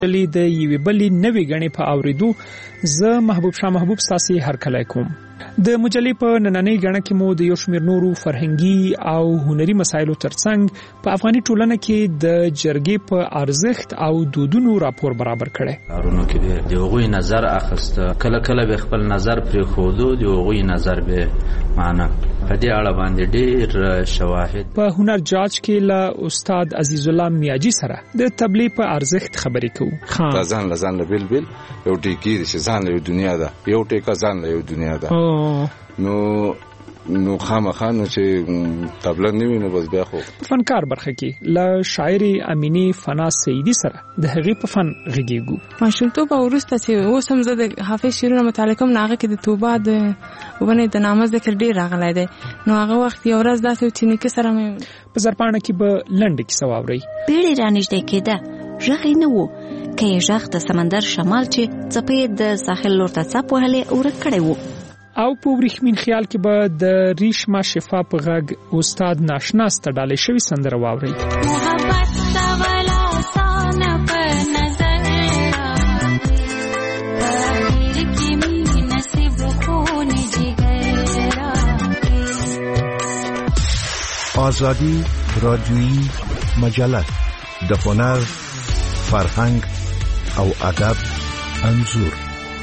د یوې بلې نوې غنې په اوریدو زه محبوب شاه محبوب تاسو هر کله کوم. د مجلې په نننۍ غنه کې مو د یو شمېر نورو فرهنګي او هنري مسایلو ترڅنګ په افغاني ټولنه کې د جرګې په ارزښت او دودونو راپور برابر کړي. کارونو کې د هغوی نظر اخیسته، کله کله به خپل نظر پرې خوده، د هغوی نظر به معنا په دې اړه باندې ډېر شواهد. په هنر جاج کې له استاد عزیز الله میاجي سره د تبلیغ په ارزښت خبرې کوو. ځان له بل یو ټیکی چې ځان له دنیا ده، یو ټیکا ځان له دنیا ده. نو خامخانو چې تبلیغ نیوي نو بس بیا خو فنکار برخه کې له شاعر امینه فنا سیدی سره د هغې په فن غږیږو. ماشومتوب او وروسته چې اوس هم زه د حافظ شعرونه مطالعه کوم، هغه کې د توبه د ونه د نامه ذکر ډیر راغلی دی. نو هغه وخت یو ورځ داسې چې نیکه سره مې په زرپاڼه کې به لنډه کیسه واورئ. بیړۍ رانږدې کېده، غږ یې نه و که یې غږ د سمندر شمال چې څپې د ساحل لور ته څپ وهلې ورک کړی و. او په ورېښمین خیال کې به د ریشما شفا په غږ استاد ناشنا ستډالې شوی سندره واورئ. محبت سوالا سان په نظر راغلی کی می نصیب خون جگر آزادی رادیویی مجله د هنر، فرهنګ او ادب انځور.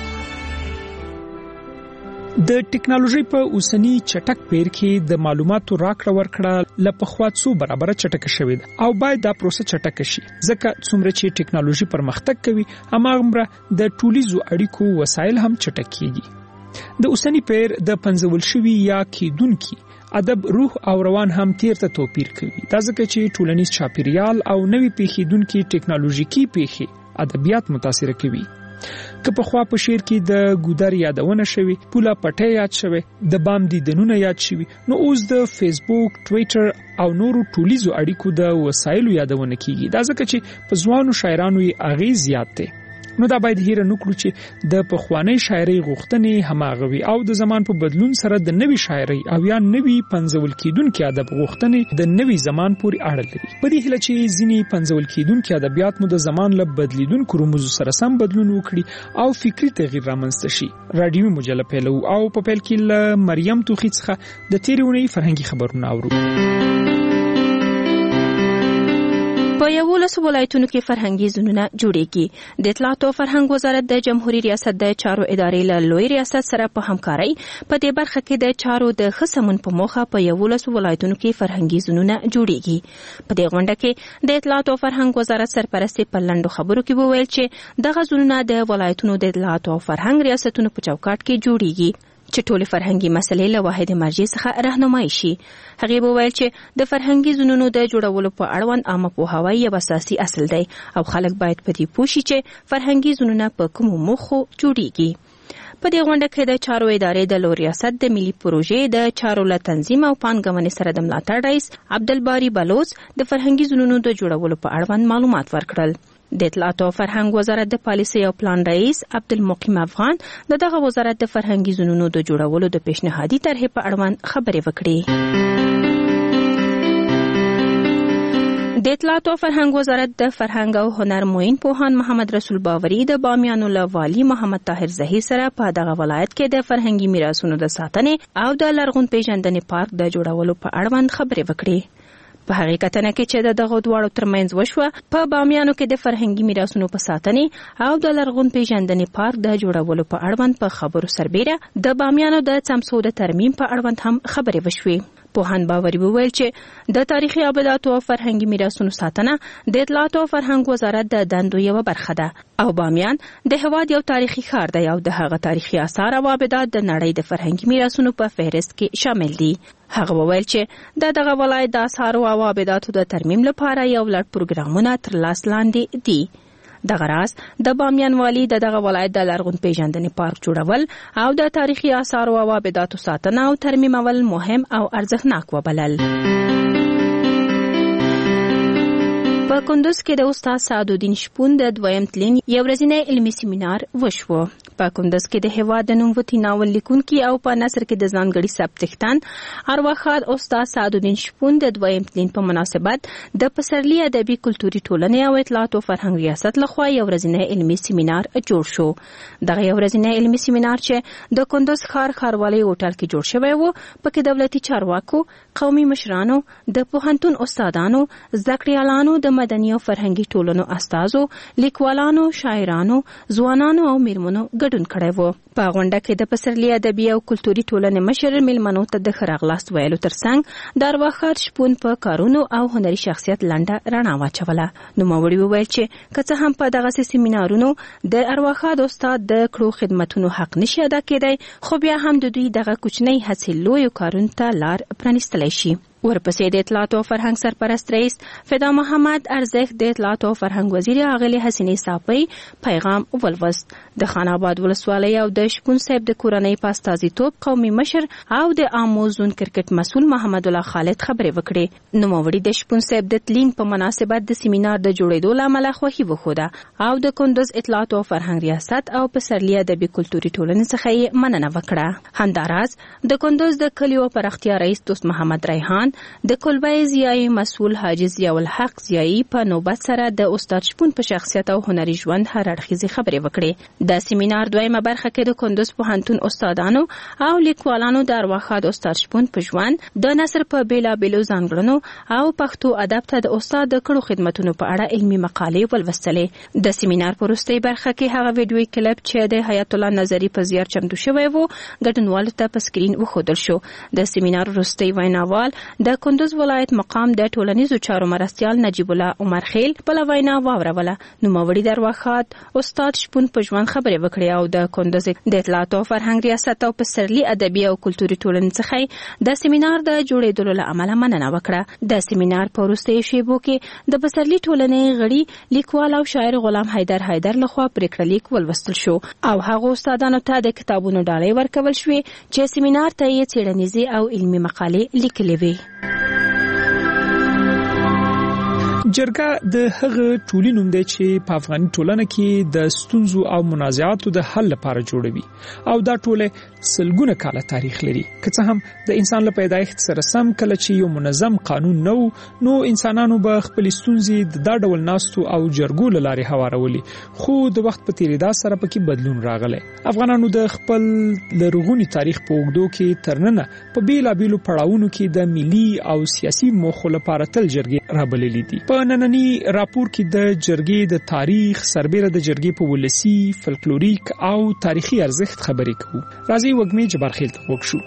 د ټکنالوژي په اوسنی چټک پیر کې د معلوماتو راکړه ورکړه لپخوا څو برابر چټک شوې ده او باید دا پروسه چټک شي، ځکه څومره چې ټکنالوژي پرمختګ کوي هماغومره د ټولیزو اړیکو وسایل هم چټک کیږي. د اوسنی پیر د پنځول شوی یا کیدونکي ادب روح او روان هم تیر ته توپیر کوي، دا ځکه چې ټولنیز چاپیریال او نوې پیښیدونکي ټکنالوژیکي پیښې ادبیات متاثر کوي. که په خوا په شعر کې د ګودر یادونه شوی، پوله پټه یاد شوی، د بام دیدنونه یاد شوی، نو اوس د فیسبوک، ټویټر او نورو ټولیزو اړیکو د وسایلو یادونه کیږي، دا ځکه چې په ځوانو شاعرانو یې اغیز زیات دی. نو دا باید هیره نکړو چې د پخوانی شاعرۍ غوښتنې هماغه وي او د زمان په بدلون سره د نوې شاعرۍ او یا نوې پنځول کیدونکو ادب غوښتنې د نوې زمان پورې اړه لري. په دې هیله چې ځینې پنځول کیدونکو ادبیات مو د زمان له بدلیدونکو رموزو سره سم بدلون وکړي او فکری تغییر رامنځته شي. رادیو مجله پیلو او په پیل کې له مریم توخی څخه د تیرې اونۍ فرهنګي خبرونه اورو. په 11 ولایتونو کې فرهنګي زونونه جوړېږي. د اطلاعات او فرهنګ وزارت د جمهوریت ریاست د چارو ادارې له لوی ریاست سره په همکارۍ په دې برخه کې د چارو د خصمون په موخه په 11 ولایتونو کې فرهنګي زونونه جوړېږي. په دې غونډه کې د اطلاعات او فرهنګ وزارت سرپرست په لنډو خبرو کې وویل چې دغه زونونه د ولایتونو د اطلاعات او فرهنګ ریاستونو په چوکاټ کې جوړېږي چې ټول فرهنګي مسلې له واحد مرجع څخه راهنمایي شي. هغه وویل چې د فرهنګي زونونو د جوړولو په اړوند عامه پوهاوی یو اساسي اصل دی او خلک باید په دې پوه شي چې فرهنګي زونونه په کومو موخو جوړیږي. په دې غونډه کې د چارو ادارې د لوی ریاست د ملي پروژې د چارو له تنظیم او پانګونې سره د ملاتړ رئیس عبدالباری بلوچ د فرهنګي زونونو د جوړولو په اړوند معلومات ورکړل. د اطلاعات او فرهنګ وزارت د پالیسي او پلان رئیس عبدالمقیم افغان دغه وزارت د فرهنګي زونونو د جوړولو د پیشنهادي طرحې په اړوند خبرې وکړې. د اطلاعات او فرهنګ وزارت د فرهنګ او هنر معین پوهان محمد رسول باوري د بامیانو له والی محمد طاهر زهیر سره په دغه ولایت کې د فرهنګي میراثونو د ساتنې او د لرغون پیژندنې پارک د جوړولو په اړوند خبرې وکړې. په حقیقتنه کې چې دغه دواړو ترمنځ وشوه، په بامیانو کې د فرهنګي میراثونو په ساتنې او د لرغون پیژندنې پارک د جوړولو په اړوند په خبرو سربېره د بامیانو د څمڅو د ترمیم په اړوند هم خبرې وشوې. پوهان باوري وویل چې د تاریخي ابداتو او فرهنګي میراثونو ساتنه د اطلاعات او فرهنګ وزارت د دندو یو برخه ده او بامیان د هواد یو تاریخي ښار دی او د هغه تاریخي آثار او ابدات د نړۍ د فرهنګي میراثونو په فهرست کې شامل دي. هغه وویل چې دغه ولایت د آثار او ابداتو د ترمیم لپاره یو لړ پروګرامونه تر لاس لاندې دي. دغه راز د بامیان والی دغه ولایت د لرغون پیژندنې پارک جوړول او د تاریخي آثار او ابداتو ساتنه او ترمیمول مهم او ارزښتناک وبلل. په کندوز کې د استاد سعدالدین شپون د دویم تلین یو ورځنی علمي سیمینار وشو. په کندز کې د هیواد د نوموتي ناول لیکونکي او په نثر کې د ځانګړي ثبت څښتن ارواښاد استاد سعدالدین شپون د دویم تلین په مناسبت د پسرلي ادبي کلتوري ټولنې او اطلاعات او فرهنګ ریاست لخوا یو ورځنی علمي سیمینار جوړ شو. دغه یو ورځنی علمي سیمینار چې د کندز ښاروالۍ هوټل کې جوړ شوی و، پکې دولتي چارواکو، قومي مشرانو، د پوهنتون استادانو، زده کړیالانو، د مدني او فرهنګي ټولنو استازو، لیکوالانو، شاعرانو، ځوانانو او میرمنو ګډون کړی و. په غونډه کې د پسرلي ادبي او کلتوري ټولنې مشر میلمنو ته د ښه راغلاست ویلو ترڅنګ د ارواښاد شپون په کارونو او هنري شخصیت لنډه رڼا واچوله. نوموړي وویل چې که څه هم په دغسې سیمینارونو د ارواښاد استاد د کړو خدمتونو حق نشي ادا کېدی، خو بیا هم د دوی دغه کوچنۍ هڅې لویو کارونو ته لار پرانیستلی شي. ورپسې د اطلاعات او فرهنګ سرپرست رئیس فدا محمد ارزښت د اطلاعات او فرهنګ وزیر اغلې حسینې صافی پیغام ولوست. د خان آباد ولسوالۍ او د شپون صاحب د کورنۍ په استازیتوب قومي مشر او د عامو زون کرکټ مسؤل محمد الله خالد خبرې وکړې. نوموړي د شپون صاحب د تلین په مناسبت د سیمینار د جوړېدو له امله خوښي وښوده او د کندز اطلاعات او فرهنګ ریاست او پسرلي ادبي کلتوري ټولنې څخه یې مننه وکړه. همداراز د کندز د کلیو پراختیا رئیس دوست محمد ریحان، د کلبای ضیائی مسؤل حاجی ضیاء الحق ضیائی په نوبت سره د استاد شپون په شخصیت او هنري ژوند هر اړخیزې خبرې وکړې. د سیمینار دویمه برخه کې د کندز پوهنتون استادانو او لیکوالانو د ارواښاد استاد شپون په ژوند، د نثر په بیلابیلو ځانګړنو او پښتو ادب ته د استاد د کړو خدمتونو په اړه علمي مقالې ولوستلې. د سیمینار په وروستۍ برخه کې هغه ویډیوي کلیپ چې د حیات الله نظري په زیار چمتو شوی و ګډونوالو ته په سکرین وښودل شو. د سیمینار وروستۍ ویناوال د کندز ولایت مقام د ټولنیزو چارو مرستیال نجیب الله عمر خیل بله وینا واوروله. نوموړي د ارواښاد استاد شپون په ژوند خبرې وکړې او د کندز د اطلاعات او فرهنګ ریاست او پسرلي ادبي او کلتوري ټولنې څخه د سیمینار د جوړېدلو له امله مننه وکړه. د سیمینار په وروستیو شیبو کې د پسرلي ټولنې غړي لیکوال او شاعر غلام حیدر لخوا پریکړه لیک ولوستل شو او هغو استادانو ته د کتابونو ډالۍ ورکول شوې چې سیمینار ته یې څېړنیزې او علمي مقالې لیکلې وې. جرګه د هغه ټولي نوم دی چې په افغاني ټولنه کې د ستونزو او منازعاتو د حل لپاره جوړوي او دا ټوله سلګونه کاله تاریخ لري. که څه هم د انسان له پیدایښت سره سم کله چې یو منظم قانون نو انسانانو به خپل ستونزې د دا ډول ناستو او جرګو له لارې هوارولي، خو د وخت په تیریدا سره پکې بدلون راغلی. افغانانو د خپل لرغوني تاریخ په اوږدو کې ترننه په بیلابیلو پړاوونو کې د ملي او سیاسي موخو لپاره تل جرګې رابللې دي. په نننی راپور کې د جرګې د تاریخ سربېره د جرګې په ولسی، فلکلوریک او تاریخي ارزښت خبرې کوو. راځي وګمې جبارخیل ته وکړو.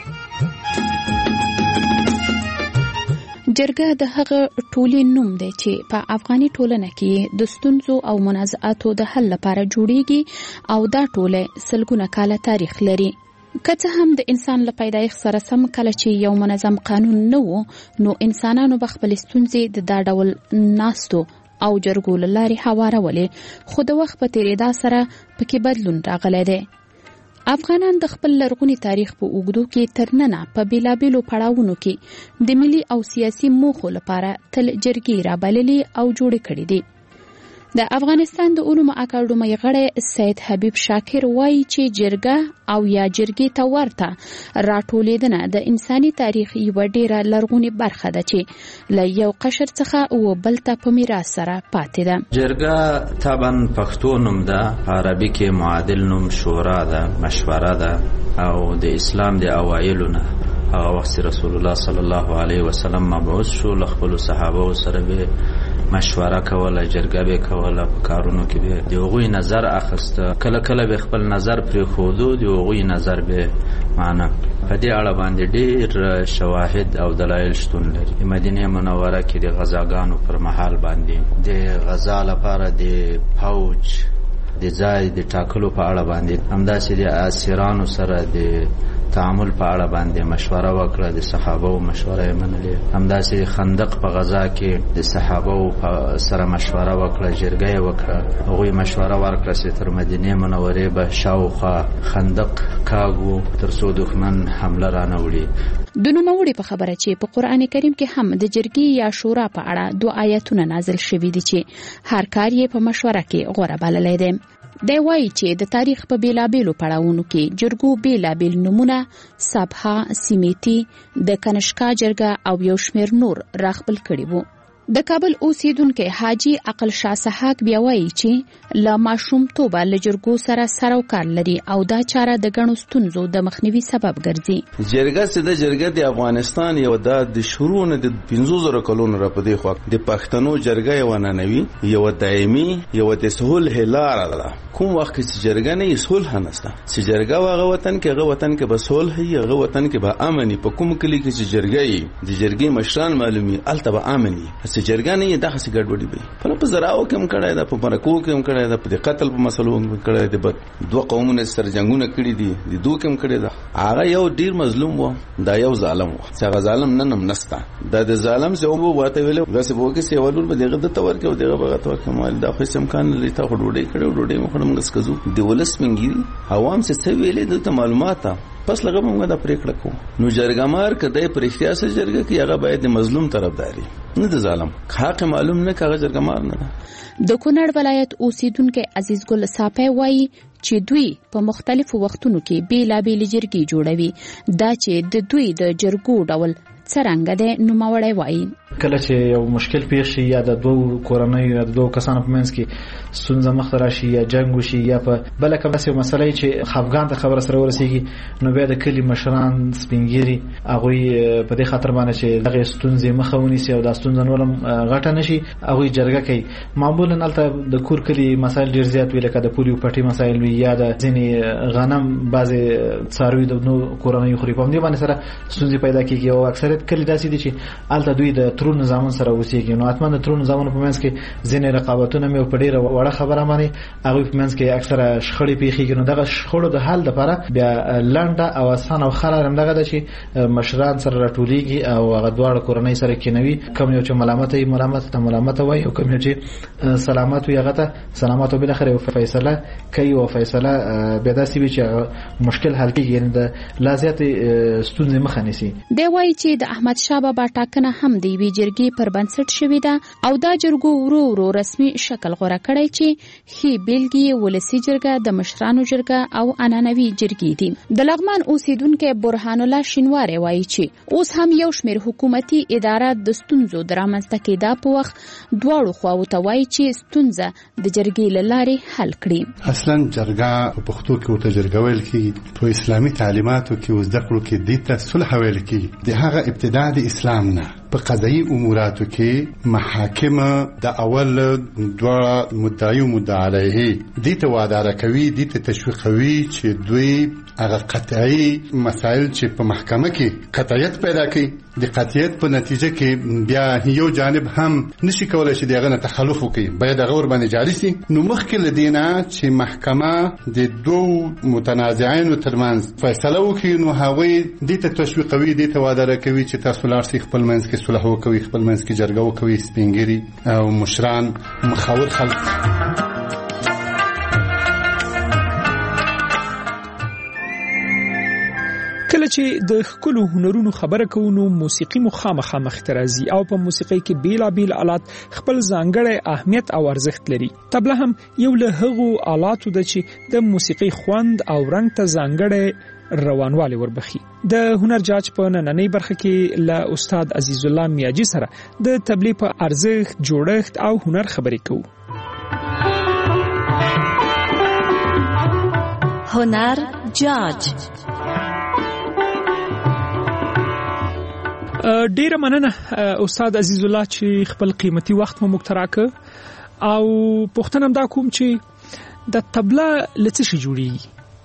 جرګه د هغه ټولي نوم دی چې په افغاني ټولنه کې د ستونزو او منازعاتو د حل لپاره جوړیږي او دا ټوله سلګونه کاله تاریخ لري. که څه هم د انسان له پیدایښت سره سم کله چې یو منظم قانون نه و، نو انسانانو به خپل ستونزې د دا ډول ناستو او جرګو له لارې هوارولې، خو د وخت په تیریدا سره پکې بدلون راغلی دی. افغانان د خپل لرغوني تاریخ په اوږدو کې ترننه په بیلابیلو پړاوونو کې د ملي او سیاسي موخو لپاره تل جرګې رابللې او جوړې کړې دي. د افغانستان د علومو اکاډمۍ غړی سید حبیب شاکر وایي چې جرګه او یا جرګې ته ورته راټولېدنه د انساني تاریخ یوه ډېره لرغونې برخه ده چې له یو قشر څخه و بل ته په میراث سره پاتې ده. جرګه طبعا پښتو نوم ده، په عربي کې معادل نوم شورا ده، مشوره ده او د اسلام د اوایلو نه هغه وخت رسول الله صلی الله علیه وسلم مبعوث شو، له خپلو صحابه سره به مشوره کوله، جرګه به کوله، په کارونو کې به د هغوی نظر اخیسته، کله کله به خپل نظر پرېښودو، د هغوی نظر به معنا. په دې اړه باندې ډېر شواهد او دلایل شتون لري. مدینه منوره کې د غزاګانو پر مهال باندې د غزا لپاره د فوج د ځای د ټاکلو په اړه باندې، همداسې د اسیرانو سره د تعامل په اړه باندې مشوره وکړه، د صحابه او مشوره یې منلې. همداسې خندق په غزا کې د صحابه سره مشوره وکړه، جرګه یې وکړه، هغوی مشوره ورکړه چې تر مدینې منورې به شاوخوا خندق کاږو تر څو دښمن حمله رانه وړي. د نوموړي په خبره چې په قرآن کریم کې هم د جرګې یا شورا په اړه 2 آیتونه نازل شوي دي چې هر کار یې په مشوره کې غوره بللی دی. دی وایي چې د تاریخ په بیلابیلو پړاوونو کې جرګو بیلابیل نمونه سابها، سیمیتی، د کنشکا جرګه او یو شمېر نور راخپل کړي وو. د کابل اوسیدونکو حاجی عقل شاه سحاق بیا وایي چې له ماشومتوبه له جرګو سره سروکار لري او دا چاره د ګڼو ستونزو د مخنیوي سبب ګرځي. جرګه د افغانستان یو د شروع نه د 500 کلونو را پدې خو د پښتنو جرګه یو ننوي یو دایمي یو د سهول هلار ده. کوم وخت چې جرګه نه سهول هنسته چې جرګه واغه وطن کې هغه وطن کې به سهول هي هغه وطن کې به امني په کوم کلی کې چې جرګه د جرګې مشران معلومي الته به امني چې جرګه نه دغه څه ګډوډي به په زراو کې هم کړای دا په مرکو کې هم کړای دا په قتل په مسلو هم کړای دی. دوه قومونه سره جنگونه کړی دي د دوه کې هم کړی دا. هغه یو ډیر مظلوم و دا یو ظالم و چې هغه ظالم نن هم نستا دا د ظالم څه وو واته ویل غسه وو کې سی ولور به دغه د تور کې دغه بغه تور کمال دا خو امکان لري ته وډوډي کړو وډوډي مخړم غس کزو دی ولس منګي عوام څه ویلې د معلومات پس لږه موږ دا پریکړه کوو. نو جرګمار کدی پر اختیار سره جرګه کې هغه باید د مظلوم طرفداري نه د ظالم حق معلوم نه کاغه جرګمار نه. د کونړ ولایت اوسیدونکو عزیز ګل صافی وایي چې دوی په مختلفو وختونو کې بیلابیل جرګې جوړوي. دا چې د دوی د جرګو ډول څرنګه ده نوموړی وایي. کله چې یو مشکل پیښ شي یا د دوه کورنۍ یا د دوه کسانو په منځ کې ستونزه مخ ته راشي یا جنگ وشي یا په بل کوم څه مسلې چې افغان ته خبره سره ورسیږي نو بیا د کلی مشران سپینګيري هغه په دې خاطر باندې چې دغه ستونزې مخه ونیسي او د ستونزې نورم غټه نشي هغه جرګه کوي. معمولا البته د کور کلی مسایل ډیر زیات ویل کده پولیو پټي مسایل وی یا د ځینې غنم بعضي څاروي د نو کورنۍ خوري په دې باندې سره ستونزې پیدا کیږي او اکثریت کلی داسې دي چې البته دوی د ترور نظامون سره وسیږي. نو اتمنه د ترور نظامونو په منځ کې ځینې رقابتونه مې په ډیره وړه خبره باندې هغه په منځ کې اکثره شخړې پیښیږي. نو دغه شخړو د حل لپاره بیا لنډه او اسانه او خلل هم دغه چې مشران سره راټولېږي او هغه دواړه کورنۍ سره کېنوي. کوم یو چې ملامت وایي او کوم یو چې سلامت وي هغه ته سلامت او بل اخر یو فیصله کوي او فیصله بیا داسې وي چې مشکل حل کېږي یعنی د لازمات ستونزې مخه نیسي. دی وایي چې د احمد شاه بابا ټاکنه هم دی وی جرګې پر بنسټ شوې ده او دا جرګو ورو ورو رسمي شکل غوړه کړی چې خي بیلګي ولسی جرګه د مشرانو جرګه او عنعنوي جرګې دي. د لغمان اوسیدونکو برهان الله شینواری وایي چې اوس هم یو شمېر حکومتي اداره د ستونزو د رامنځته کېدا په وخت دواړو خواو ته وایي چې ستونزه د جرګې له لارې حل کړي. اصلا جرګه په پښتو کې ورته جرګه ویل کېږي. په اسلامي تعلیماتو کې زده کړو کې دې ته صلح ویل کېږي. د هغه ابتدا د اسلام نه په قضایي اموراتو کې محاکم د اول دوه مدعي او مدعي علیه دي ته واداره کوي دي ته تشویقوي چې دوی هغه قطعي مسائل چې په محکمه کې قطعیت پیدا کوي د قطعیت په نتیجه کې بیا یو جانب هم نشي کولای چې دغه نه تخلف وکړي باید هغه ور باندې جاري شي. نو مخکې لدينا چې محکمه د دوه متنازعين ترمنځ فیصله وکړي نو هغوی دي ته تشویقوي دي ته واداره کوي چې تاسو لار سي خپل منځ کې صلح وکوي خپل منځ کې جرګه وکوي سپینګيري او مشران مخاور خلک. کله چې د خپل هنرونو خبره کوو نو موسیقي مخامخه مخترازي او په موسیقي کې بیلابیل آلات خپل ځانګړی اهمیت او ارزښت لري. طبله هم یو له هغو آلاتو ده چې د موسیقي خوند او رنګ ته ځانګړی روانوالی وربخي. د هنر جاج په نننۍ برخه کې له استاد عزیز الله میاجی سره د تبلیغ په ارزښت جوړښت او هنر خبرې کوو. هنر جاج ډیره مننه استاد عزیز الله چې خپل قیمتي وخت مو مقتراکه او پوښتنه هم دا کوم چې د تبله لڅ شي جوړیږي.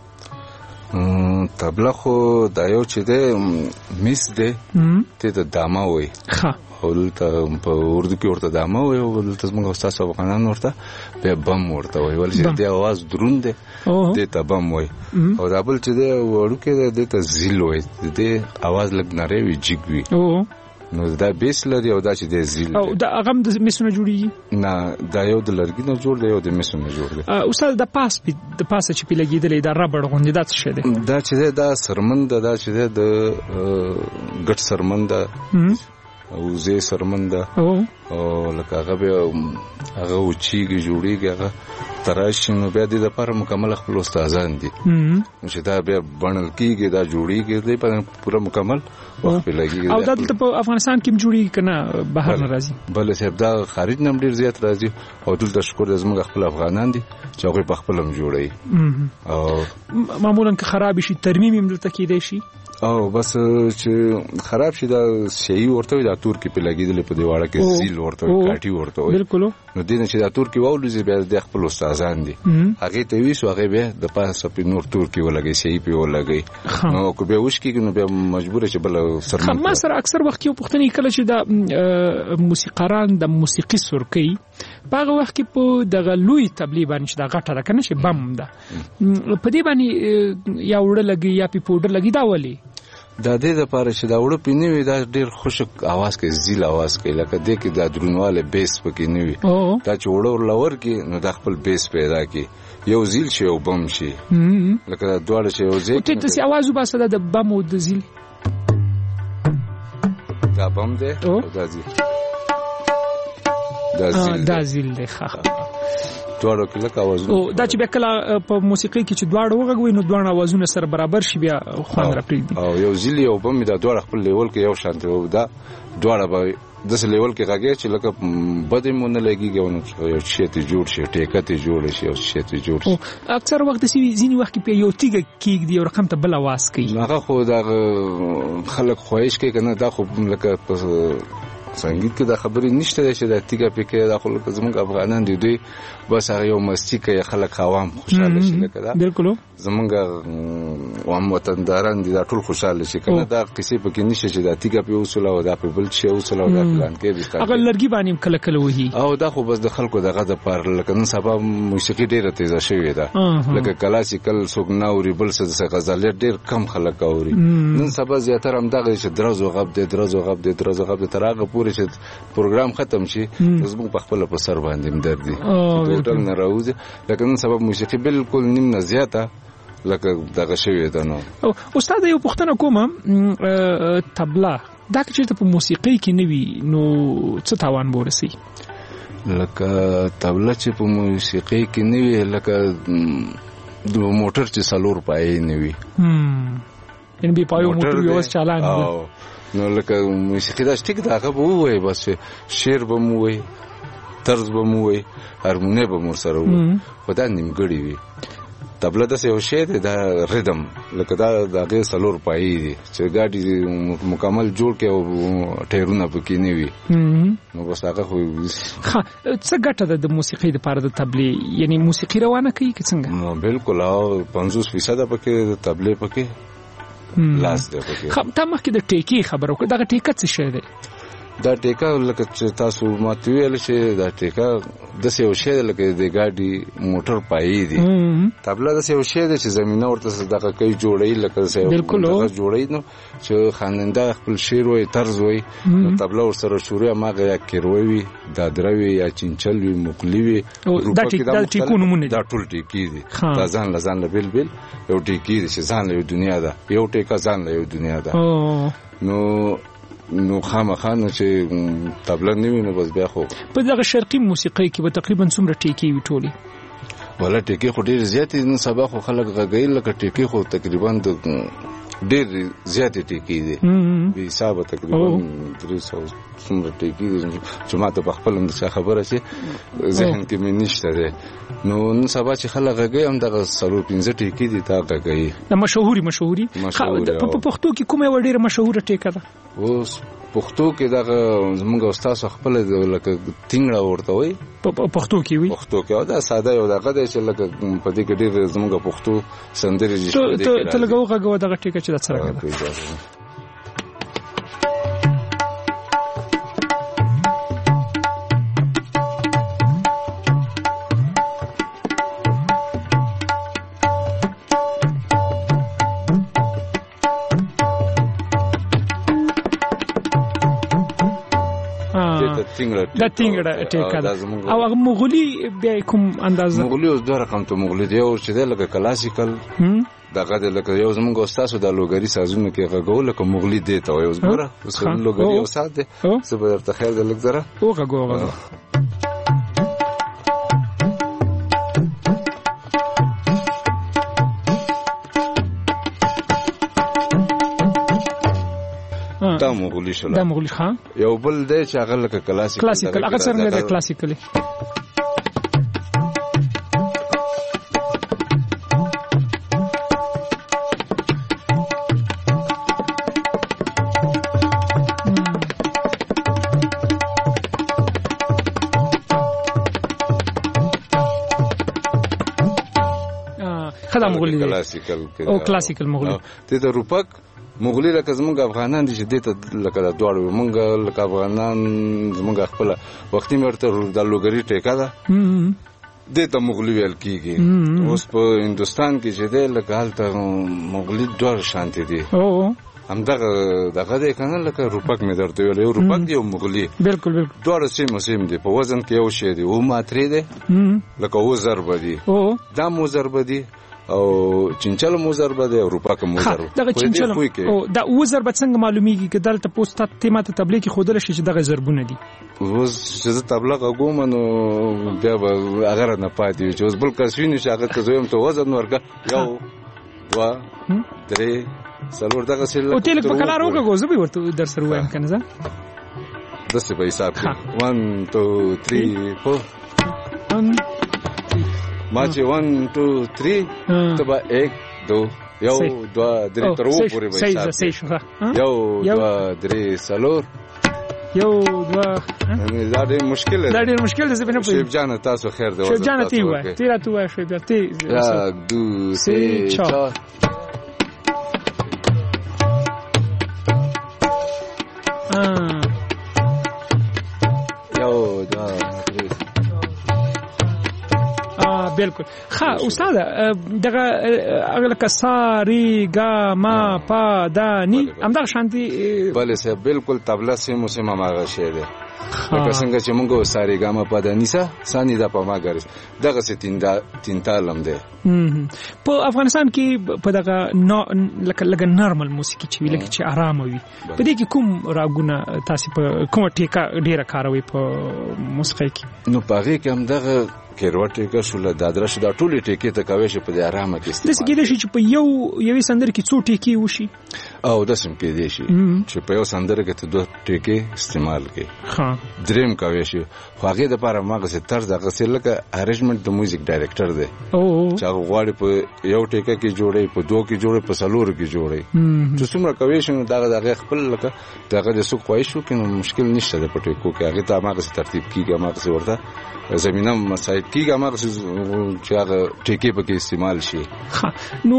تبله خو دا یو چې ده میس ده ته د دامه وي ولته په اردو کې ورته دامه وي او ولته موږ استاد افغانان ورته به بم ورته وي ولې د आवाज دروند ده د ته بم وي او دا بل چې ده ورو کې د ته زیل وي د आवाज لګ نری وي جګ وي نو دا بیس لري او دا چې د زیل او دا غم د میسونه جوړیږي نه دا یو د لرګي نه جوړ دی او د میسونه جوړ دی. استاد د پاسه چې په لګیدلې دا ربړ غوندې دا څه شه دی دا چې دا سرمند دا چې د ګټ سرمند او زه سرمند او لکه هغه به هغه وچیږي جوړیږي هغه تراشي نو بیا د لپاره مکمل خپل استادان دي چې دا بیا بڼل کیږي دا جوړیږي د په پوره مکمل وخت لګي او دا په افغانستان کې جوړیږي کنه بهر نه راځي بل صاحب دا خارج نم ډیر زیات راځي او دلته شکر د زموږ خپل افغانان دي چې هغه په خپل هم جوړي او معمولا که خراب شي ترمیم هم دلته کېدای شي او بس چې خراب شي دا شی ورته دا تور کې په لګیدل په دیواله کې زیل ورته کاټي ورته بالکل نو دینه چې دا تور کې وولې بیا د خپل استادان دي هغه ته ویسو هغه به د پاسه په نور تور کې ولګي شی په ولګي نو کو به وښ کې نو بیا مجبور چې بل سره ما سره اکثر وخت یو پښتني کله چې د موسیقاران د موسیقي سرکي باغه وخت کې په دغه لوی تبلیغ باندې دا غټه راکنه چې بم ده په دې باندې یا وړه لګي یا په پودر لګي دا ولي دا دې لپاره چې دا وړه پینوي دا ډیر خوشک आवाज کوي زیل आवाज کوي لکه دې کې دا درونواله بیس پکې نیوي دا چې وړه لور کې نو د خپل بیس پیدا کی یو زیل شي او بم شي لکه دا دواړه چې یو ځای ته تاسو आवाज وباسه د بم او د زیل دا بم ده او دا زیل دا زیل ده ښه دواړو کې لکه आवाज او دا چې بیا کله په موسیقي کې چې دواړو وغږوي نو دواړه आवाजونه سره برابر شي بیا خوند راپریږدي او یو زیل یو بم دا دواړه خپل لیول کې یو شانته و دا دواړه به د څه لیول کې راګي چې لکه بده مونږ لګيږي او یو شی ته جوړ شي ټیکه ته جوړ شي او شی ته جوړ شي اکثر وخت ځینی وخت په یو تیګه کېږي او رقم ته بل आवाज کوي هغه خو دا خلک خوښ کوي کنه دا خو لکه سنگیت کې دا خبرې نشته چې دا تیګه پکې دا خلک زموږ افغانان دي دوی بس هغه یو مستی کوي خلک عوام خوشاله شي لکه دا بالکل زموږ عام وطنداران دي دا ټول خوشاله شي کنه دا کیسې پکې نشته چې دا تیګه په وصول او دا په بل شي وصول او دا پلان کې دي هغه لرګي باندې کله کله وਹੀ او دا خو بس د خلکو دغه د پر لکه نن سبا موسیقي ډیره تیزه شوې ده لکه کلاسیکل سوګناوري بل څه غزل ډیر کم خلک اوري نن سبا زیاتره هم دغه چې درازو غب دي ترغه چې پروګرام ختم شي زموږ په خپل په سر باندې مدر دي ټوټل نه راوځي لکه نن سبب موسیقي بالکل نیم نه زیاته لکه دغه شوی ده نو استاد یو پښتنه کومه طبله دا چې په موسیقي کې نوي نو څه تاوان ورسي لکه طبله چې په موسیقي کې نوي لکه د موټر چې سلور پای نوي ان به پایو موټر یو چالان نو لکه موسیقي دا ټیک دا هغه وای بس شعر به مو وای طرز به مو وای هارمونی به مو سره وای خدای نیمګړی وي طبله د یو شی دی دا ریدم لکه دا دغه سلور پای دی چې ګاډي مکمل جوړ کې او ټیرونه پکې نه وي نو بس هغه خو څه ګټه د موسیقي د پاره د طبله یعنی موسیقي روانه کوي که څنګه نو بالکل او 50% پکې د طبله پکې لاس دی پکې تا مخکې د ټیکي خبرو کړه دا ټیکه څه شی دی دا ټیکا لکه چې تاسو ماته ویل چې دا ټیکا د یو شی لکه د ګاډي موټر پای دی طبله د یو شی د چې زمينه ورته دغه کوي جوړی لکه څه جوړی نو چې خاندنده خپل شعر وای طرز وای نو طبله ور سره شروع ماغه یا کیروي دا دروي یا چنچل وی مقلی وی دا ټیکو نمونه دا ټول ټیکی دي دا ځان لزان له بل یو ټیکی دي چې ځان له دنیا ده یو ټیکا ځان له دنیا ده نو خامخانه چې طبله نیوي نو بس بیا خو په دغه شرقي موسیقي کې به تقریبا څومره ټیکی وي ټولي ولا ټیکی خو ډیر زیات نن سبا خو خلک غږی لکه ټیکی خو تقریبا د ډیر زیات ټیکی دي به حساب تقریبا 300 څومره ټیکی دي چې ماته په خپل د خبره شي ذهن کې مې نشته ده نو نن سبا چې خلک غږی هم دغه 15 ټیکی دي تا غږی د مشهوري په پښتو کې کومه وړه مشهوره ټیکه ده اوس پښتو کې دغه زموږ استاد خپل لکه تینګړه ورته وي په پښتو کې وي پښتو کې دا ساده یو دغه دی چې لکه په دې کې ډېر زموږ پښتو سندري دي ته لګوغه دغه ټیکه چې د سره ده دا تینګړه ټیکه ده او هغه مغولي بیا کوم اندازه مغولي اوس دوه رقم ته مغولي دی او چې د لکه کلاسیکل دغه د لکه یو زمونږ استاد د لوګری سازونه کې غږول لکه مغولي دی ته اوس ګوره اوس لوګری استاد دی څه به درته خیر د لګ زره او غږو دا مغولي شول دا مغولي ها یو بل دی چې هغه لکه کلاسیکل هغه څنګه د کلاسیکل خدا مغولي کلاسیکل مغولي ته روپک مغولي لکه زمونږ افغانان دي چې دته لکه د دوړو مونږ لکه افغانان زمونږ خپل وختي مرته د لوګري ټیکا ده دته مغولي ویل کیږي اوس په هندستان کې چې ده لکه حالت مغولي دوړ شانتي دي دغه دی کنه لکه روپک مې درته ویل یو روپک دی او مغولي بالکل دوړ سیم دي په وزن کې یو شی دی او ماتري دی لکه و ضرب دي دا مو ضرب دي او چنچل مو ضرب دی او روپک مو ضرب دغه چنچل او دا و ضرب څنګه معلومیږي چې دلته پوسټ تیمه ته تبلیغ خودل شي چې دغه ضربونه دي اوس چې تبلیغ کوم نو بیا به اگر نه پاتې چې اوس بل کس ویني چې هغه ته زویم ته وزن ورګه یو 2 3 سلور دغه سیل او تل په کلار وګو زه به ورته در سره وایم کنه زه دسه په حساب 1 2 3 4 ما چې 1 2 3 تبا 1 2 یو 2 3 تر و پورې به حساب یو 2 3 سلور یو 2 دا ډېر مشکل دی دا ډېر مشکل دی زه نه پوهیږم شیب جان تاسو خیر دی شیب جان تی وای تیرا تو وای شیب تی 2 3 4 بالکل ها استاد دغه اغله کساری گا ما پا دا نی همدغه شانتي بله سه بالکل طبله سیمو سیمه ماغه شه ده لکه څنګه چې موږ ساری گا ما پا دا نیسا سانی دا په ما ګرځ دغه سه تین تالم ده په افغانستان کې په دغه لکه نارمل موسیقي چې لکه چې آرام وي په دې کې کوم راګونه تاسو په کومه ټیکا ډیره کاروي په موسیقي کې نو پاره کې هم دغه کیروټه کې شول د ادرش د ټولې ټیکې ته کوي چې په دې آرامه کې استعمال دي کېږي چې په یو سندر کې څو ټیکې وشي او د سم کې دي شي چې په یو سندر کې ته دوه ټیکې استعمال کې ها دریم کوي شي خو هغه د لپاره ماغه څه طرز هغه څه لکه ارینجمنت د میوزیک ډایریکټر دی چې هغه غواړي په یو ټیکه کې جوړي په دوه کې جوړي په سلور کې جوړي چې څومره کوي شي دغه خپل لکه دغه د سو کوي شو کې مشکل نشته د پټو کو کې هغه ته ماغه ترتیب کیږي ماغه ورته زمينه مسایل کیږي ماغه چې هغه ټیکې په کې استعمال شي نو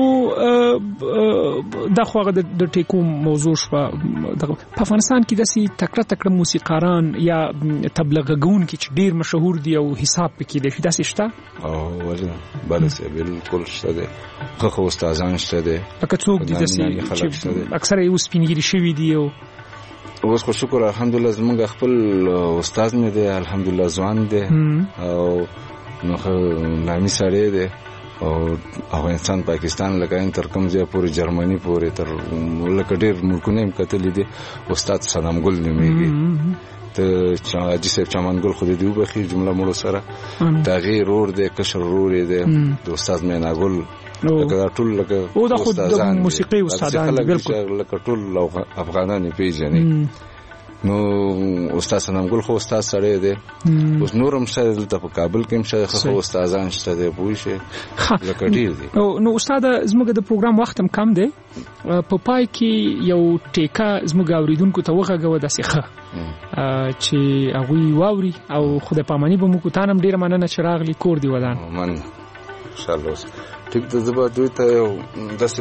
دا خو د ټیکو موضوع شو په افغانستان کې داسې تکړه موسیقاران یا تبلیغون کې چې ډیر مشهور دي او حساب پکې دي داسې شته او وجه بالکل بالکل شته دي خو استادان شته دي لکه څوک دي داسې اکثره یو سپینګری شوی دي او اوس خو شکر الحمدلله زمونږ خپل استاد مې دی الحمدلله ځوان دی او نو نامي سړی دی او افغانستان پاکستان لکه تر کوم ځای پورې جرمني پورې تر لکه ډېر ملکونه هم کتلې دي استاد سلام ګل نومېږي ته حاجي صاحب چمن ګل خو دې وبخي جمله مړو سره دا غیر ور دی کشر رور دی د استاد مینا ګل لکه ټول لکه او د خود د موسیقي استادان بالکل لکه ټول افغانان پیژني نو استاد سلام ګل خو استاد سره دی اوس نورم شته د کابل کې هم شته خو استادان شته دی پوه شي لکه ډیر دي نو استاد زموږ د پروګرام وخت هم کم دی په پای کې یو ټیکا زموږ اوریدونکو ته وغږو د سیخه چې هغه واوري او خدای پامانی به مو کو تانم ډیر مننه چې راغلی کور دی ودان من ان شاء الله ټیک ته زبا دوی ته داسې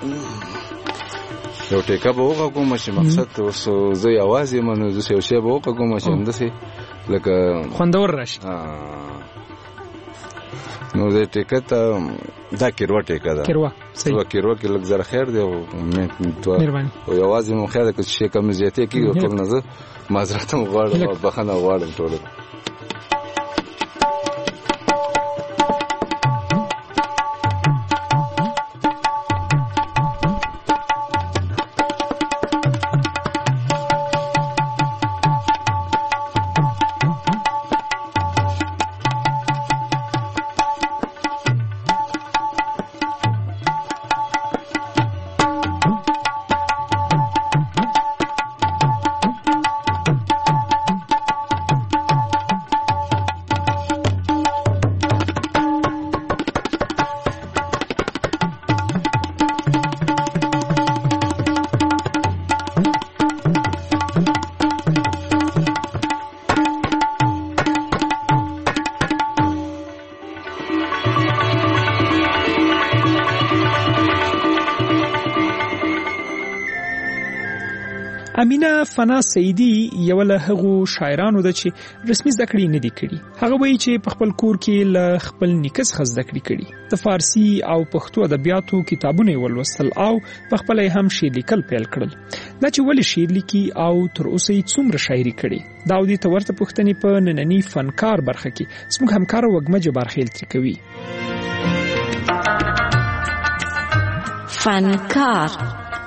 یو ټیکا به وغږوم چې مقصد اوس زه یوازې منو زه یو شی به وغږوم چې همداسې لکه خوندور راشي نو د ټیکا ته دا کیروا ټیکا ده کیروا صحیح کیروا کې لږ زره خیر دی او یوازې مو خیر ده چې شي کم زیاتې کیږي کوم نه زه معذرت غواړم او بخښنه غواړم ټول امینه فنا سیدی یو له هغو شاعرانو ده چې رسمي زده کړې نه دي کړي. هغه وایي چې په خپل کور کې له خپل نیکه څخه زده کړې کړي. د فارسی او پښتو ادبیاتو کتابونه ولوستل او په خپل هم شعر لیکل پیل کړل. دا چې ولې شعر لیکي او تر اوسه یې څومره شاعري کړي، دا د تورته پوښتنې په نننی فنکار برخه کې زموږ همکار وګمه جبار خیل تر کوي. فنکار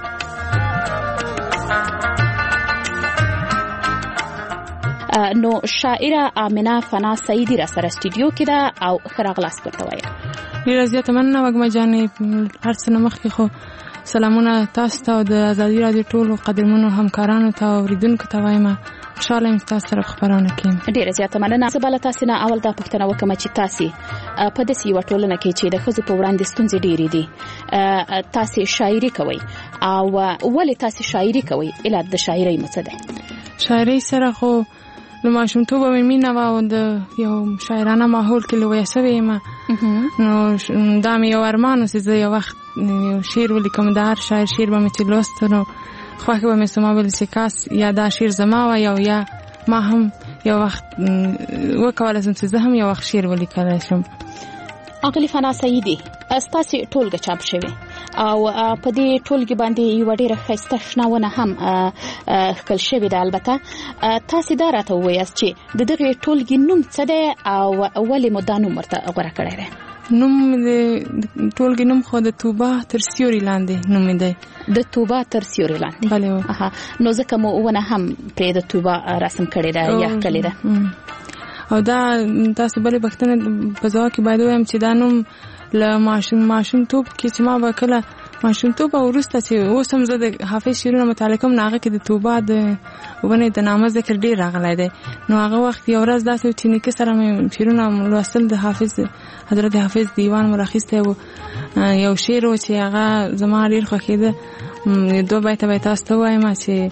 نو شاعره آمنه فنا سیدی را سره استودیو کې ده او خراغلاس ورته وایم. ډیره زیاته مننه وګمه جانې، هر څه مخکې خو سلامونه تاسو ته او د ازادي رادیو ټولو قدرمنو همکارانو ته او اوریدونکو ته وایم. انشاءالله یم تاسو سره خبرونه کوم. ډیره زیاته مننه. زه بل تاسو نه اول دا پوښتنه وکم چې تاسو په داسې یو ټولنه کې چې د ښځو په وړاندې ستونزې ډېرې دي، تاسو شاعري کوئ او ولې تاسو شاعري کوئ؟ علت د شاعرۍ څه ده؟ شاعرۍ سره خو د ماشومتوبه مې مینه وه او د یو شاعرانه ماحول کې لویه سوې یم، نو دا مې یو ارمان و چې زه یو وخت یو شعر ولیکم. د هر شاعر شعر به مې چې لوست نو خوښه به مې سوما بل چې کاس یا دا شعر زما وه یا ما هم یو وخت وکولی شم چې زه هم یو وخت شعر ولیکلی شم. اغلی فنا سیدی، ستاسې ټولګه چاپ شوې او په دې ټولګي باندې یو ډېره ښایسته شناونه هم ښکل شوې ده. البته تاسې دا راته ووایاست چې د دغې ټولګي نوم څه دی او ولې مو دا نوم ورته غوره کړی دی؟ نوم د ټولګي نوم خو د توبه تر سیوري لاندې نوم دی. د توبه تر سیوري لاندې؟ بله. نو ځکه مو ونه هم پرې د توبه رسم کړی ده یا ښکلې ده. او دا تاسو بلې پوښتنه په ځواب کې باید ووایم چې دا نوم له ماشومتوب کې چې ما به کله ماشومتوب او وروسته چې اوس هم زه د حافظ شعرونه مطالعه کوم، نو هغه کې د توبه د ونې د نامه ذکر ډېر راغلی دی. نو هغه وخت یو ورځ داسې و چې نیکه سره مې شعرونه لوستل، د حافظ حضرت حافظ دیوان مو راخیستی و. یو شعر و چې هغه زما ډېر خوښېده، 2 بیته به تاسو ته ووایم چې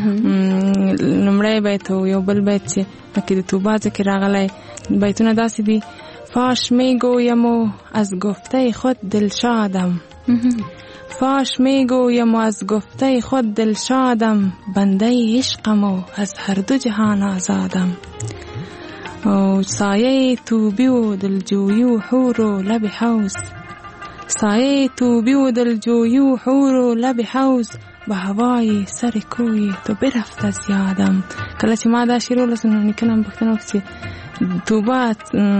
لومړی بیت او یو بل بیت چې پکې د توبه ذکر راغلی. بیتونه داسې دي: فاش میگویم و از گفته خود دلشادم، فاش میگویم و از گفته خود دلشادم، بنده عشقم و از هر دو جهان آزادم. و سایه توبی و دلجویی و حور و لب حوض، سایه توبی و دلجویی و حور و لب حوض، به هوای سر کوی تو برفت از یادم. کله چې ما دا شعر ولوستم نو نیکه نه مې پوښتنه وکړه چې توبه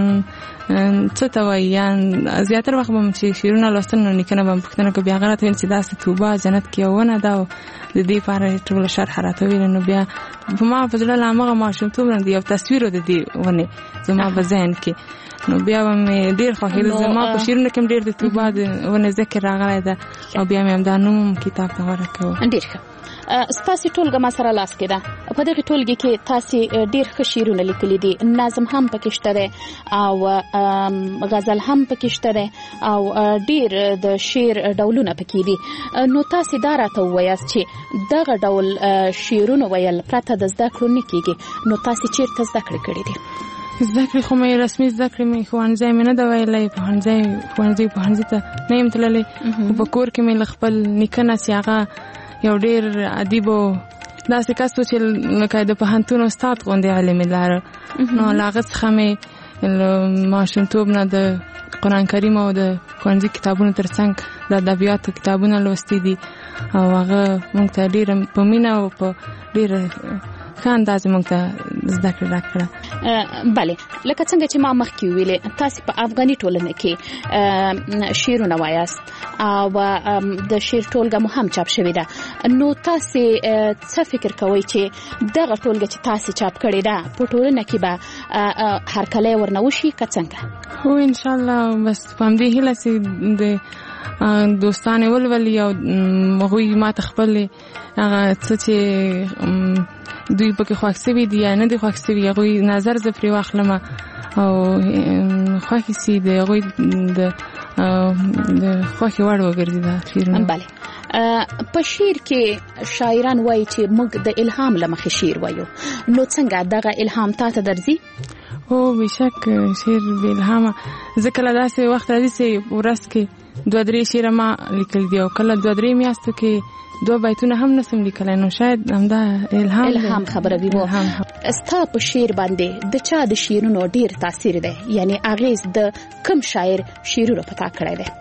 څه ته وایي، یا زیاتره وخت به مې چې شعرونه لوستل نو نیکه نه به مې پوښتنه وکړه، بیا هغه راته ویل چې داسې توبه جنت کې یو ونه ده او د دې لپاره ټوله شرحه راته ویله. نو بیا په ما په زړه له هماغه ماشومتوب نه یو تصویر و د دې ونې زما په ذهن کې، نو بیا به مې ډېر خوښېده. زما په شعرونو کې هم ډېر د توبه د ونې ذکر راغلی ده او بیا مې همدا نوم کتاب ته غوره کړو. ډېر ښه. ستاسې ټولګه ما سره لاس کې ده. په دغې ټولګي کې تاسې ډېر ښه شعرونه لیکلي دي، نظم هم پکې شته دی او غزل هم پکې شته دی او ډېر د شعر ډولونه پکې دي. نو تاسې دا راته ووایاست چې دغه ډول شعرونه ویل پرته د زده کړو نه کېږي، نو تاسې چېرته زده کړې کړي دي؟ زده کړې خو مې رسمي زده کړې مې ښوونځی مې نه ده ویلی، ښوونځي ته نه یم تللی، خو په کور کې مې له خپل نیکه نه چې هغه یو ډېر ادیب و، داسې کس و چې لکه د پوهنتون استاد غوندې علم یې لاره. نو له هغه څخه مې ماشومتوب نه د قرآن کریم او د ښوونځي کتابونو تر څنګ د ادبیاتو کتابونه لوستي دي او هغه موږ ته ډېره په مینه او په ډېره ښه اندازې موږ ته زده کړه راکړه. بله، لکه څنګه چې ما مخکې ویلې تاسې په افغاني ټولنه کې شعرونه وایاست او د شعر ټولګه مو هم چاپ شوې ده، نو تاسې څه فکر کوئ چې دغه ټولګه چې تاسې چاپ کړې ده په ټولنه کې به هرکلی ورنه وشي که څنګه؟ هو انشاءالله، بس په همدې هیله چې د دوستانې ولولي او هغوی ما ته خپل هغه څه چې دوی پکې خوښ شوي دي یا نه دي خوښ شوي هغوی نظر زه پرې واخلم او خوښې سي د هغوی د خوښې وړ وګرځي دا شعرونه. بله، په شعر کې شاعران وایي چې موږ د الهام له مخې شعر وایو، نو څنګه دغه الهام تا ته درځي؟ هو بېشک شعر بې الهامه، زه کله داسې وخت راځي چې ورځ کې 2-3 شعره ما لیکل دي او کله 2-3 میاشتو کې دوه بیتونه هم نسم لیکلای نو شاید همدا الهام خبره وي وو ستا په شعر باندې د چا د شعرونو ډیر تاثیر دی یعنی اغیز د کم شاعر شعرونه پتا کړی دی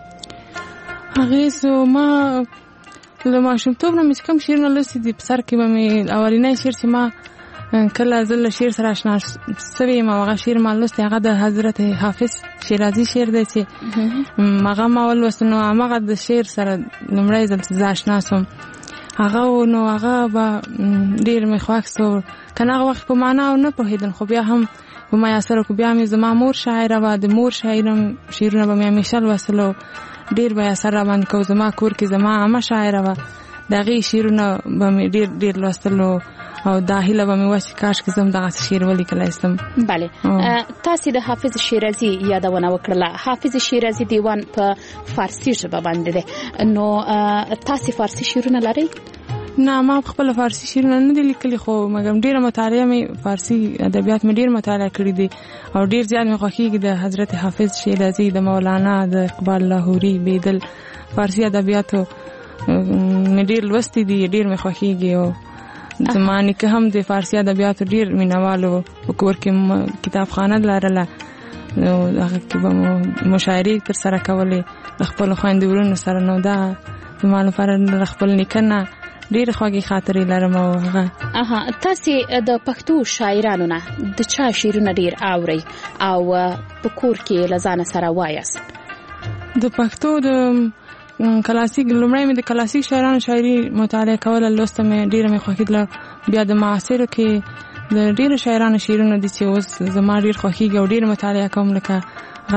اغیز ما له ماشومتوب نه مې کوم شعرونه لوستي دي په سر کې به مې اولنی شعر چې ما کله زه له شعر سره اشنا سوی یم هغه شعر ما لوستی هغه د حضرت حافظ شیرازي شعر دی چې هغه ما ولوست نو هماغه د شعر سره لومړی ځل چې زه اشنا سوم هغه نو هغه به ډېر مې خوښ سو که نه هغه وخت په معنا او نه پوهېدم خو بیا هم په ما اثر وکړو بیا مې زما مور شاعره وه د مور شاعرم شعرونه به مې همیشه لوستلو ډېر به یې اثر راباندې کو زما کور کې زما عمه شاعره وه د هغې شعرونه به مې ډېر لوستلو او دا هیله به مې وه چې کاش که زه هم دغسې شعر ولیکلی سم بله تاسې د حافظ شیرازي یادونه وکړله حافظ شیرازي دیوان په فارسي ژبه باندې دی نو تاسې فارسي شعرونه لرئ نه ما خپله فارسي شعرونه نه دي لیکلي خو مګم ډېره مطالعه مې فارسي ادبیات مې ډېر مطالعه کړي دي او ډېر زیات مې خوښېږي د حضرت حافظ شیرازي د مولانا د اقبال لاهوري بیدل فارسي ادبیاتو مې ډېر لوستي دي ډېر مې خوښېږي او زما نیکه هم د فارسي ادبیاتو ډېر مینهوال و په کور کې کتابخانه لرله نو هغه کې به مو مشاعرې ترسره کولې د خپلو خویندو وروڼو سره نو دا زما لپاره د خپل نیکه نه ډېرې خوږې خاطرې لرم او هغه تاسې د پښتو شاعرانو نه د چا شعرونه ډېر اورئ او په کور کې له ځانه سره وایاست د پښتو د کلاسیک لومړی مې د کلاسیک شاعرانو شاعري مطالعه کوله لوسته مې ډېره مې خوښېدله بیا د معاصرو کې د ډېرو شاعرانو شعرونه دي چې اوس زما ډېر خوښېږي او ډېر مطالعه کوم لکه هغه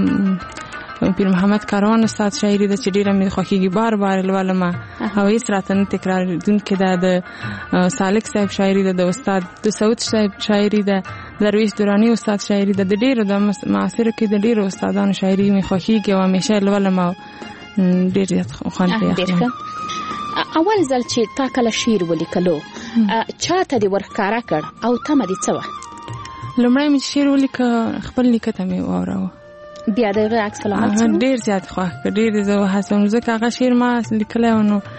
د پیر محمد کاروان استاد شاعري ده چې ډېره مې خوښېږي بار بار لولم او هېڅ راته نه تکرارېدونکې ده د سالک صاحب شاعري ده د استاد د سعود صاحب شاعري ده درویش دراني استاد شاعري ده د ډېرو د معاصرو کې د ډېرو استادانو شاعري مې خوښېږي او همیشه یې لولم او ډېر زیات خوند پرې اخلم اول ځل چې تا کله شعر ولیکلو چاته دې ورښکاره کړ او تمه دې څه وه لومړی مې چې شعر ولیکه خپل نیکه ته مې واوراوه بیا د هغه عکس العمل څه ډېر زیات خوښ کړ ډېر زه وهڅوم ځکه هغه شعر ما لیکلی و نو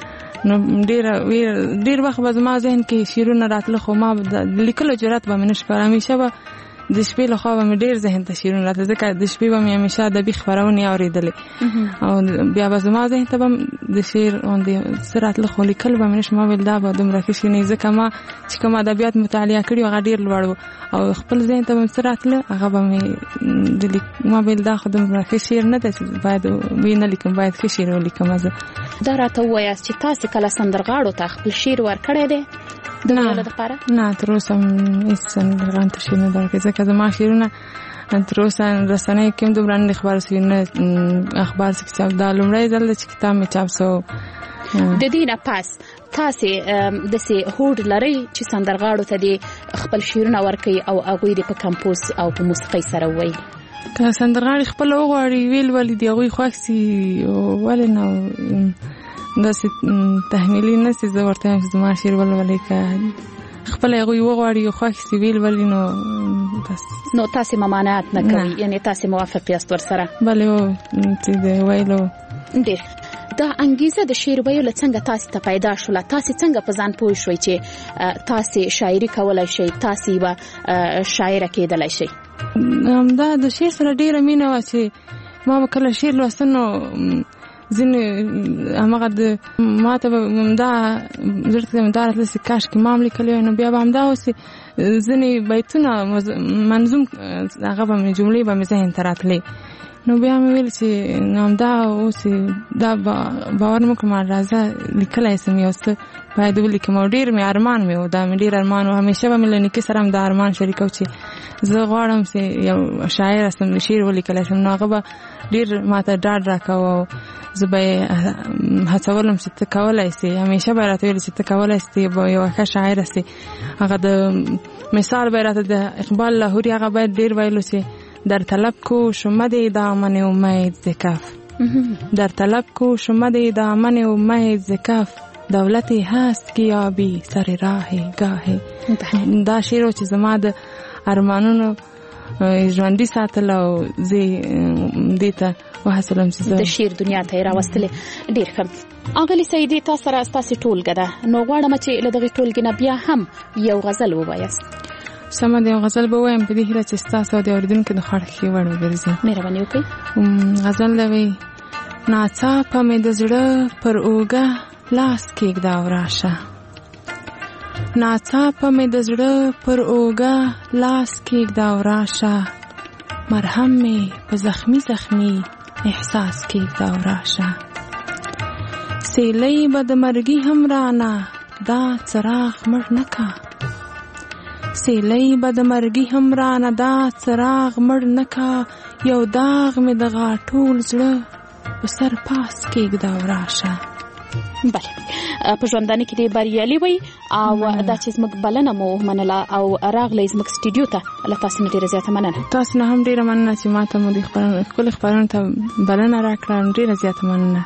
ډېر وخت به زما ذهن کې شعرونه راتله خو ما د لیکلو جرأت به مې نه شي همیشه به د شپې لخوا به مې ډېر ذهن ته شعرونه راتله ځکه د شپې به مې همیشه ادبي خپرونې اورېدلې او بیا به زما ذهن ته به د شعر باندې څه راتله خو لیکل به مې نه شي ما ویل دا به دومره ښه شي نه ځکه ما چې کوم ادبیات مطالعه کړي هغه ډېر لوړ و او خپل ذهن ته به مې څه راتله هغه به مې ما ویل دا خو دومره ښه شعر نه ده چې باید ویې نه لیکم باید ښه شعر ولیکم زه دا راته ووایاست چې تاسې کله سندرغاړو ته خپل شعر ورکړی دی د ویلو دپاره نه تر اوسه هېڅ سندرغاړو ته شعر نه دی ورکړی ځکه زما شعرونه تر اوسه رسنیو کې هم دومره نه دي خپاره سوي نه اخبار کې چاپ دا لومړی ځل دی چې کتاب مې چاپ سو د دې نه پس تاسې داسې هوډ لرئ چې سندرغاړو ته دې خپل شعرونه ورکوي او هغوی دې په کمپوز او په موسیقۍ سره ووایي که سندرغاړي خپله وغواړي ویل ولې د هغوی خوښ سي ولې نه داسې تحمیلي نه سي زه ورته وایم چې زما شعر ولولئ که خپله هغوی وغواړي او خوښ سي ویل ولې نو بس نو تاسې ممانعت نه کوئ یعنې تاسې موافق یاست ورسره بلې هو چې د ویلو ډېر دا انګیزه د شعر ویلو څنګه تاسې ته پیدا شوله تاسې څنګه په ځان پوه شوئ چې تاسې شاعري کولی شئ تاسې یوه شاعره کېدلی شئ دا د شعر سره ډېره مینه وه چې ما به کله شعر لوسته نو ځینې هماغه د ما ته به همدا زړه ته همدا راتله چې کاشکې ما هم لیکلی وای نو بیا به همدا اوسې ځینې بیتونه منظوم هغه به مې جملې به مې ذهن ته راتلې نو بیا مې ویل چې همدا اوسې دا باور مه کړم راځه لیکلی سم یو څه باید ولیکم او ډېر مې ارمان مې و دا مې ډېر ارمان و همیشه به مې له نیکه سره هم دا ارمان شریکو چې زه غواړم چې یو شاعره سم شعر ولیکلی شم نو هغه به ډېر ما ته ډاډ راکوه او زه به یې هڅولم چې ته کولی سې همیشه به یې راته ویل چې ته کولی سې یوه ښه شاعره سې هغه د مثال به یې راته د اقبال لاهوري هغه باید ډېر ویلو چې در طلب کو شمد دامن امید ز کف در طلب کو شمد دامن امید ز کف دولتی هست که یابی سر راه گاه دا شعر چې زما د ارمانونو ژوندي ساتل او زه دې ته وهڅولم چې د شعر دنیا ته راوستلې. ډیر ښه اغلی سیدی، تاسو سره ستاسو ټولګه ده، نو غواړم چې له دغه ټولګې نه بیا هم یو غزل ووایاست. سمه ده، یو غزل به وایم په دې هیله چې ستاسو د اوریدونکو د خړ ښې وړ وګرځي. مهرباني وکړئ. غزل ده وی: ناڅاپه مې د زړه پر اوږه لاس کېږده او راشه، ناڅاپه مې د زړه پر اوږه لاس کېږده او راشه، مرهم مې په زخمی زخمی احساس کېږده او راشه، سیلۍ به د مرګي هم رانه دا څراغ مړ نه کا، سیلۍ به د مرګي هم رانه دا څراغ مړ نه کا، یو داغ مې د غاټول زړه په سر پاس کېږده او راشه. بله، په ژوندانه کې دې بریالي وي او دا چې زموږ بلنه مو منله او راغلی زموږ سټوډیو ته، له تاسو نه ډېره زیاته مننه. تاسو نه هم ډېره مننه چې ما ته مو د ښکلو خپرونو ته بلنه راکړه، ډېره زیاته مننه.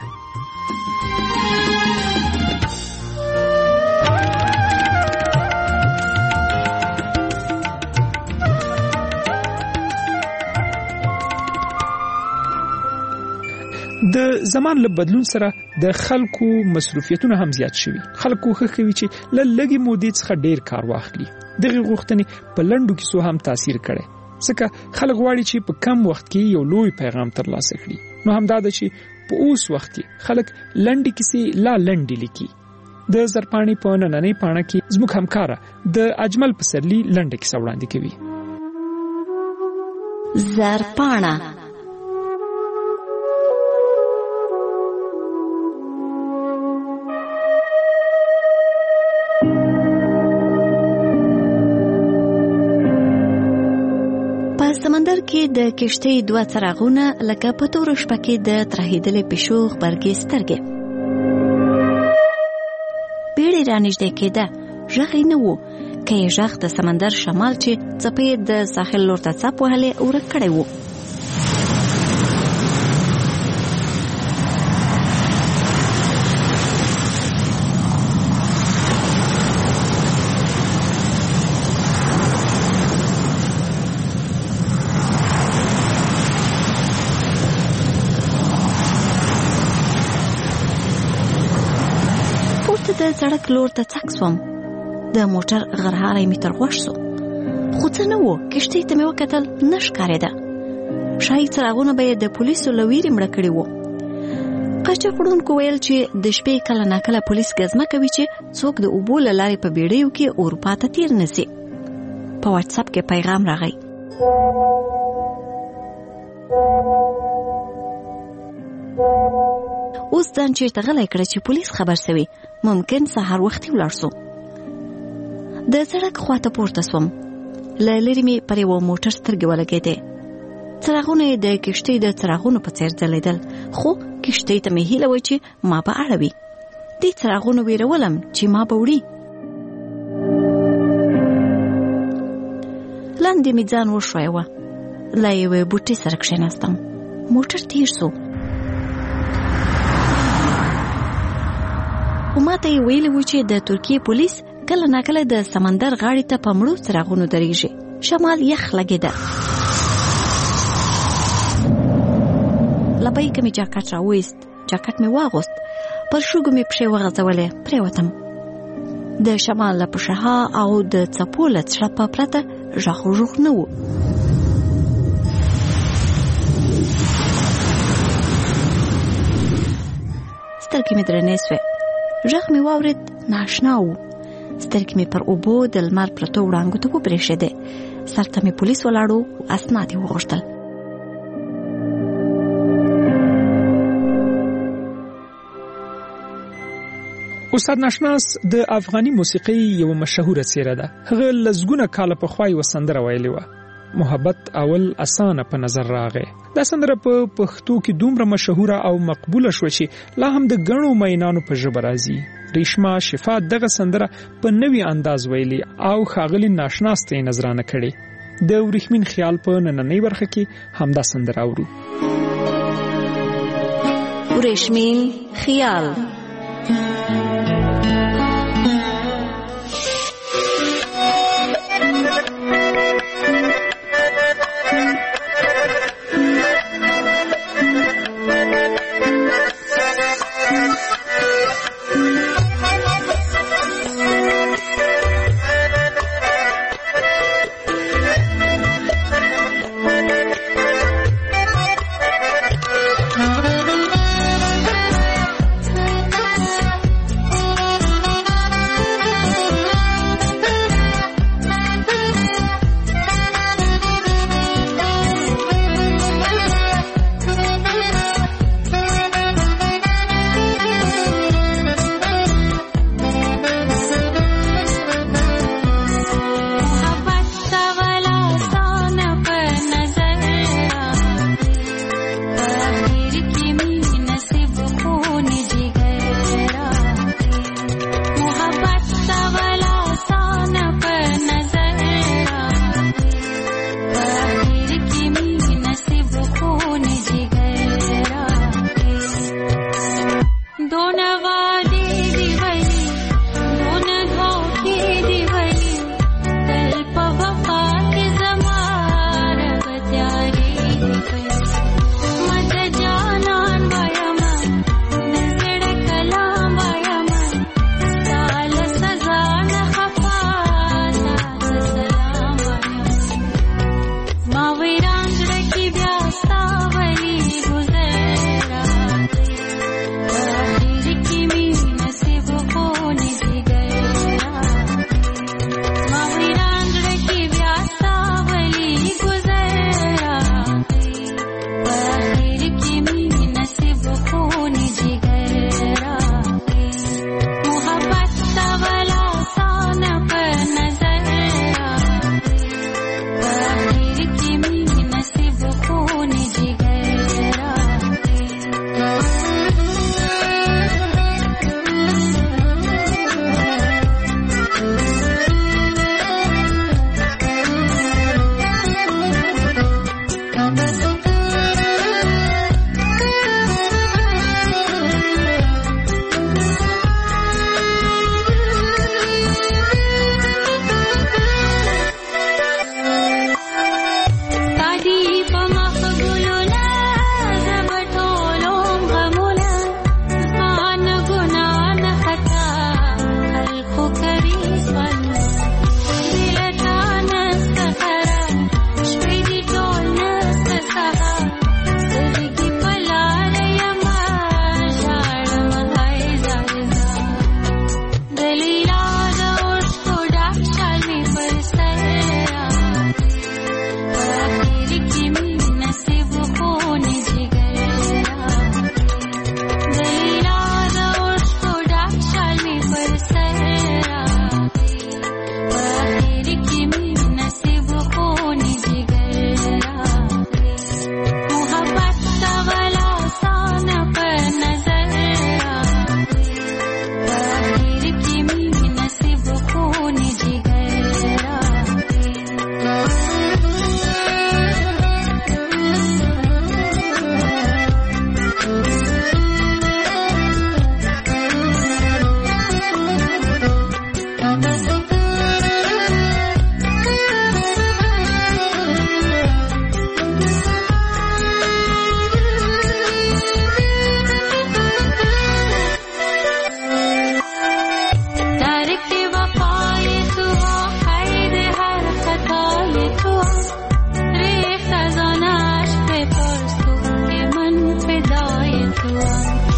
د زمان له بدلون سره د خلکو مصروفیتونه هم زیات شوي. خلکو خوښ کوي چې له لږې مودې څخه ډیر کار واخلي. دغه غوښتنې په لنډو کیسو هم تاثیر کړي، ځکه خلک غواړي چې په کم وخت کې یو لوی پیغام ترلاسه کړي. نو همدا ده چې په اوس وخت کې خلک لنډې کیسې لا لنډې لیکي. د زرپاڼې په نننۍ پاڼه کې زموږ همکاره د اجمل پسرلی لنډه کیسه وړاندې کوي. زرپاڼه. سمندر کې د کشتۍ دوه څراغونه لکه په تورو شپه کې د ترهېدلې پیشو غبرګې سترګې. بیړۍ رانږدې کېده، غږ یې نه و، که یې غږ د سمندر شمال چې څپې د ساحل لور ته څپ وهلې ورک کړی و. د سړک لور ته څک سوم، د موټر غرهاری مې تر غوږ سو، خو څه نه و. کشتۍ ته مې وکتل، نه ښکارېده. ښایي څراغونه به یې د پولیسو له ویرې مړه کړي وو. قاچاق وړونکو ویل چې د شپې کله ناکله پولیس ګزمه کوي چې څوک د اوبو له لارې په بیړیو کې اروپا ته تیر نه سي. په واټساپ کې پیغام راغی: اوس ځان چېرته غلی کړه چې پولیس خبر سوي، ممکن سهار وختي ولاړ سو. د سړک خواته پورته سوم، له لرې مې پر یوه موټر سترګې ولګېدې. څراغونه یې د کشتۍ د څراغونو په څېر ځلېدل، خو کشتۍ ته مې هیله وه چې ما به اړوي. دې څراغونو ویرولم چې ما به وړي. لاندې مې ځان وښویوه، له یوې بوټۍ سره کښېناستم. موټر تېر سو، خو ما ته یې ویلي و چې د ترکیې پولیس کله ناکله د سمندر غاړې ته په مړو څراغونو درېږي. شمال یخ لګېده. له بیکه مې جاکټ راویست، جاکټ مې واغوست، پر شوګو مې پښې وغځولې، پرېوتم. د شمال له پشها او د څپو له څړپه پرته غږ وژوغ نه و. سترګې مې درنې سوې، غږ مې واورېد، ناشنا و. سترګې مې پر اوبو د لمر پرتو وړانګو ته وبرېښېدې. سر ته مې پولیس ولاړو، اسناد یې وغوښتل. استاد ناشناس د افغاني موسیقۍ یو مشهوره څیره ده. هغه لزګونه کاله پخوا یوه سندره ویلې وه، محبت اول اسانه په نظر راغی. دا سندره په پښتو کې دومره مشهوره او مقبوله شوه چې لا هم د ګڼو مینانو په ژبه راځي. ریشما شفا دغه سندره په نوي انداز ویلي او ښاغلي ناشناس ته یې نظرانه کړې. د وریښمین خیال په نننۍ برخه کې همدا سندره اورو. وریښمین خیال. کوم